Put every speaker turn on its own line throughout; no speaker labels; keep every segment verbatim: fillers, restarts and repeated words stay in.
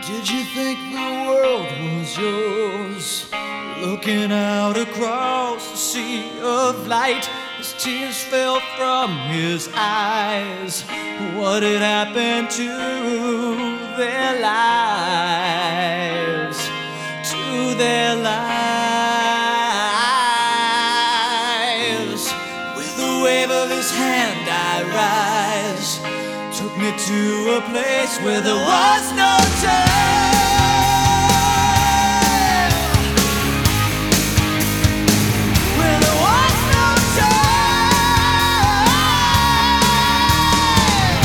Did you think the world was yours? Looking out across the sea of light, as tears fell from his eyes. What had happened to their lives? To their lives. With a wave of his hand I rise. Took me to a place where there was no time. Where there was no time.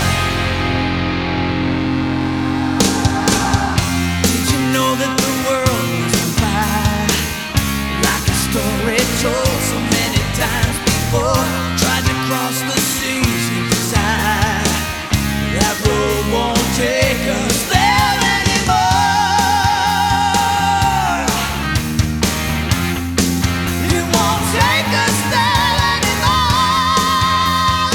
Did you know that the world was on fire? Like a story told so many times before. Tried to cross the seas of desire. That road won't take us there anymore. It won't take us there anymore.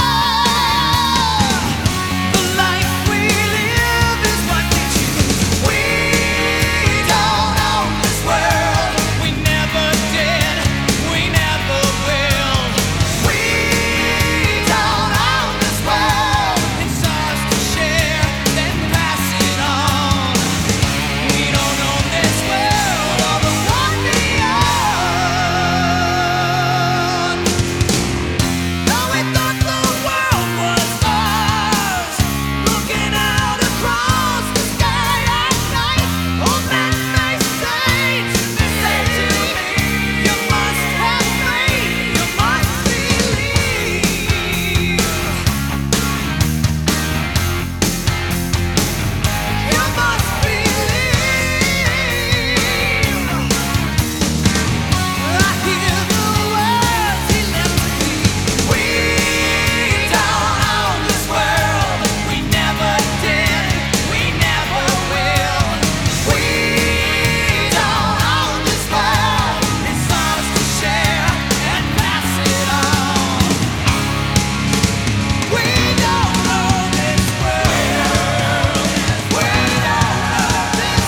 The life we live is what we choose. We don't own this world. We never did. We never will. We don't own this world. It's ours to share, then pass it on. We don't own this world or the one beyond. Though we thought the world was ours, looking out across the sky at night, old men may say to me, say to me, you must have faith, you must believe. You must believe. I hear the words he left me. We don't own this world. We never did. We never will. We don't own this world. It's ours to share and pass it on. We don't own this world. We don't own this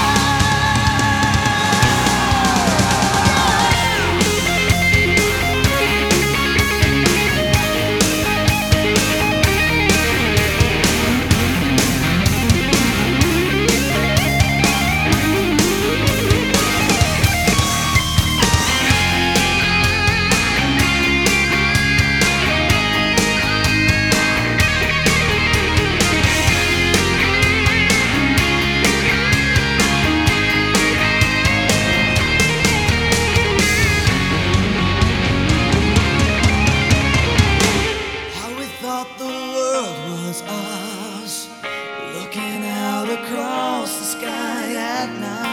How we thought the world was ours, looking out across the sky at night.